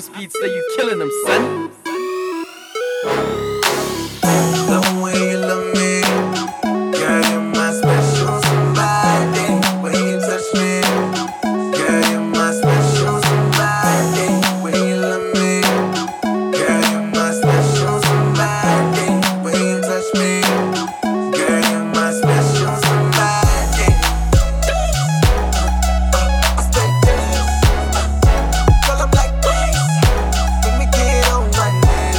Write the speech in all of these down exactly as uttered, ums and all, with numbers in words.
Speedster, you killing them, son. The way you love me, girl, you're my special somebody. When you touch me, girl, you're my special somebody. When you love me, girl, you're my special somebody. When you touch me, girl, you're my special somebody. I stay dance, girl, I'm like this. Let me get on my knees.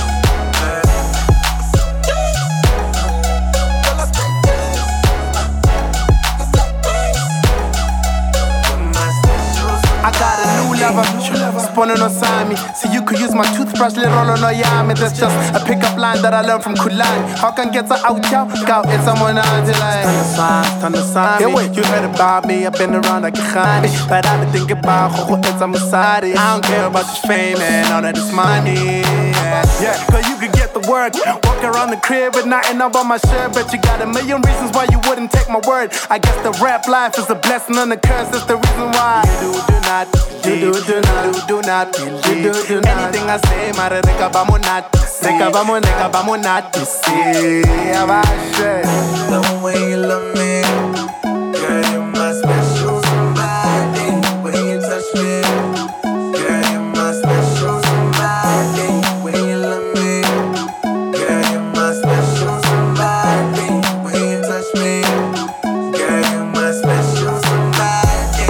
I got a new lover, spawning on me. So you could use my toothbrush, little on no yami. That's just a pickup line that I learned from Kulani. How can get her out, yo? Go, it's someone on the line. Turn the sign, turn the sign. Hey, wait, you heard about me, I've been around like a khani. But I've been thinking about who it's a Masadi. I don't care about your fame and all that is money. Yeah, cause you could get the work, walk around the crib with nothing up on my shirt. But you got a million reasons why you wouldn't take my word. I guess the rap life is a blessing and a curse, that's the reason why. You do, do not believe, you do, do not, you do not believe. You do, do not. Anything I say, mara reka vamos not to see. Reka vamos, reka vamos not to see. The way you love me, girl, you're my special somebody. When you touch me, girl, you're my special somebody. When you love me, girl, you're my special somebody. When you touch me, girl, you're my special somebody.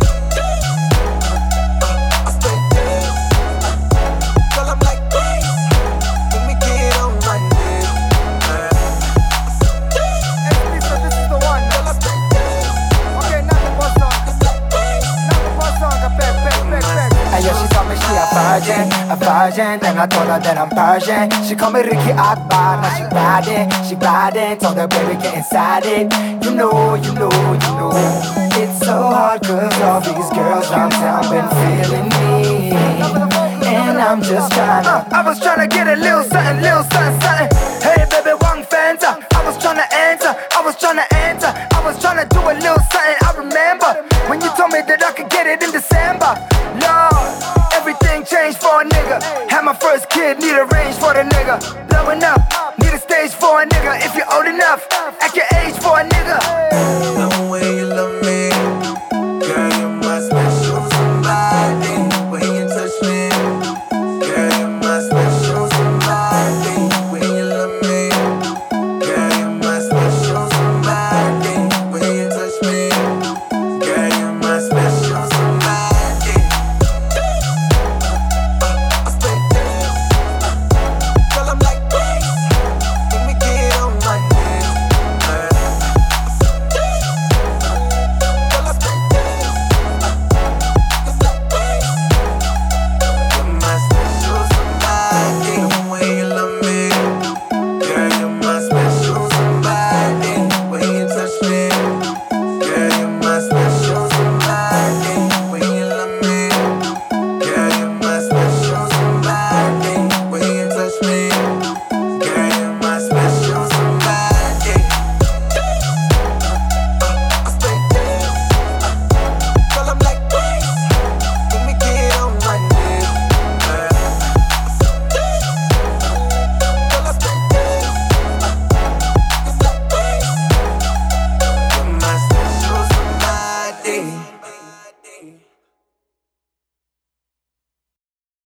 I stay dance, girl, I'm like this. Let me get on my knees. This is the one. Okay, now the boss song. Now the boss song. Back, back, back, back. And yeah, she told me she a virgin, a virgin. Then I told her that I'm Persian. She call me Ricky Akbar, now she riding, she riding. Told her baby get inside it. You know, you know, you know. It's so hard cause all these girls downtown been feeling me. And I'm just tryna, I was tryna get a little something, little something, something.